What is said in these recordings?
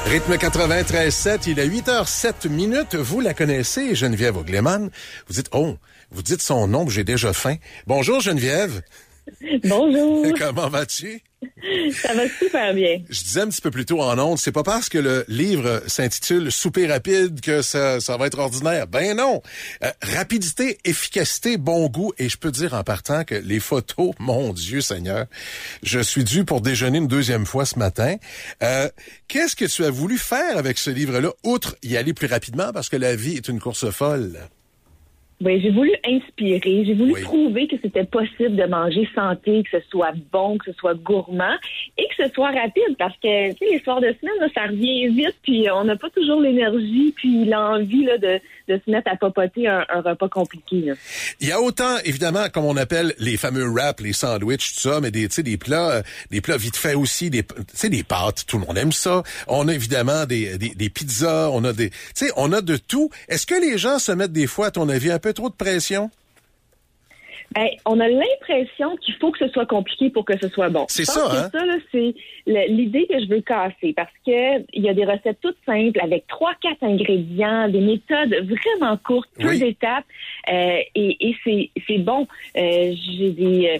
Rythme 93.7, il est 8h07. Vous la connaissez, Geneviève Ogleman. Vous dites son nom, j'ai déjà faim. Bonjour Geneviève. Bonjour. Comment vas-tu? Ça va super bien. Je disais un petit peu plus tôt en ondes, c'est pas parce que le livre s'intitule Souper rapide que ça va être ordinaire. Ben non! Rapidité, efficacité, bon goût, et je peux dire en partant que les photos, mon Dieu Seigneur, je suis dû pour déjeuner une deuxième fois ce matin. Qu'est-ce que tu as voulu faire avec ce livre-là, outre y aller plus rapidement, parce que la vie est une course folle? Ben, j'ai voulu inspirer, j'ai voulu prouver que c'était possible de manger santé, que ce soit bon, que ce soit gourmand et que ce soit rapide parce que, tu sais, les soirs de semaine, là, ça revient vite puis on n'a pas toujours l'énergie puis l'envie là, de se mettre à papoter un repas compliqué. Là. Il y a autant, évidemment, comme on appelle les fameux wraps, les sandwichs, tout ça, mais des plats vite faits aussi, des pâtes, tout le monde aime ça. On a évidemment des pizzas, on a de tout. Est-ce que les gens se mettent des fois, à ton avis, un peu trop de pression? Ben, on a l'impression qu'il faut que ce soit compliqué pour que ce soit bon. C'est ça, hein? Ça, là, c'est l'idée que je veux casser parce que il y a des recettes toutes simples avec 3-4 ingrédients, des méthodes vraiment courtes, peu d'étapes, et c'est bon. J'ai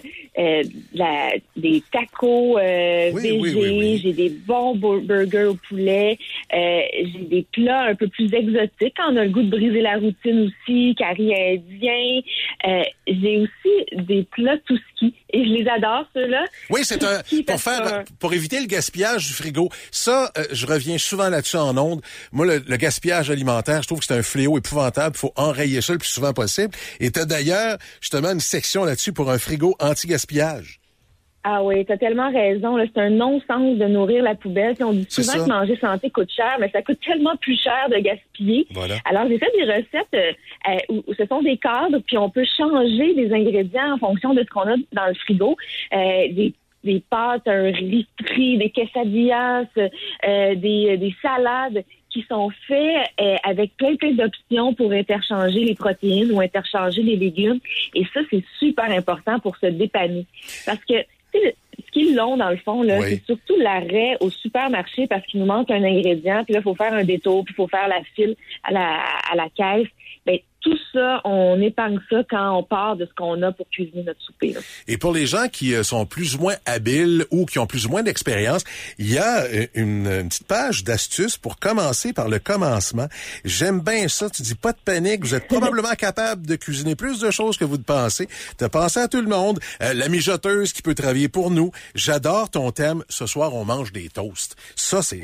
des tacos végés, j'ai des bons burgers au poulet, j'ai des plats un peu plus exotiques. On a le goût de briser la routine aussi, curry indien. J'ai aussi des plats tout ski et je les adore ceux-là. Oui, c'est pour éviter le gaspillage du frigo. Ça, je reviens souvent là-dessus en ondes. Moi, le gaspillage alimentaire, je trouve que c'est un fléau épouvantable. Il faut enrayer ça le plus souvent possible. Et t'as d'ailleurs justement une section là-dessus pour un frigo anti-gaspillage. Ah oui, t'as tellement raison. Là, c'est un non-sens de nourrir la poubelle. On dit souvent que manger santé coûte cher, mais ça coûte tellement plus cher de gaspiller. Voilà. Alors, j'ai fait des recettes où ce sont des cadres, puis on peut changer les ingrédients en fonction de ce qu'on a dans le frigo. Des pâtes, un riz frit, des quesadillas, des salades qui sont faits avec plein d'options pour interchanger les protéines ou interchanger les légumes. Et ça, c'est super important pour se dépanner. Parce que ce qui est long, dans le fond, là, c'est surtout l'arrêt au supermarché parce qu'il nous manque un ingrédient, puis là, il faut faire un détour, puis il faut faire la file à la caisse. Ben, tout ça, on épargne ça quand on part de ce qu'on a pour cuisiner notre souper. Là. Et pour les gens qui sont plus ou moins habiles ou qui ont plus ou moins d'expérience, il y a une petite page d'astuces pour commencer par le commencement. J'aime bien ça. Tu dis pas de panique. Vous êtes probablement capable de cuisiner plus de choses que vous ne pensez. T'as pensé à tout le monde. La mijoteuse qui peut travailler pour nous. J'adore ton thème. Ce soir, on mange des toasts. Ça, c'est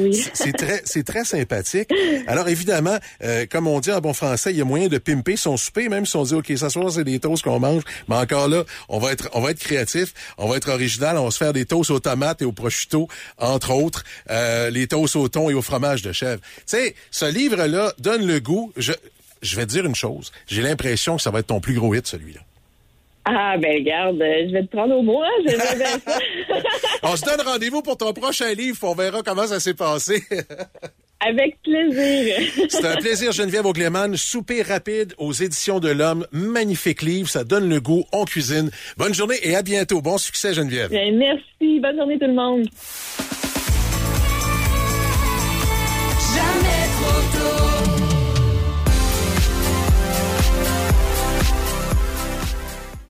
très sympathique. Alors, évidemment, comme on dit en bon français, il y a moyen de pimper son souper, même si on dit, OK, ce soir, c'est des toasts qu'on mange. Mais encore là, on va être créatif, on va être original, on va se faire des toasts aux tomates et au prosciutto, entre autres, les toasts au thon et au fromage de chèvre. Tu sais, ce livre-là donne le goût. Je vais te dire une chose. J'ai l'impression que ça va être ton plus gros hit, celui-là. Ah, ben regarde, je vais te prendre au mot, hein, j'aimerais bien ça. On se donne rendez-vous pour ton prochain livre, on verra comment ça s'est passé. Avec plaisir. C'est un plaisir, Geneviève Ogleman. Souper rapide aux Éditions de l'Homme. Magnifique livre, ça donne le goût, on cuisine. Bonne journée et à bientôt. Bon succès, Geneviève. Bien, merci, bonne journée tout le monde. Jamais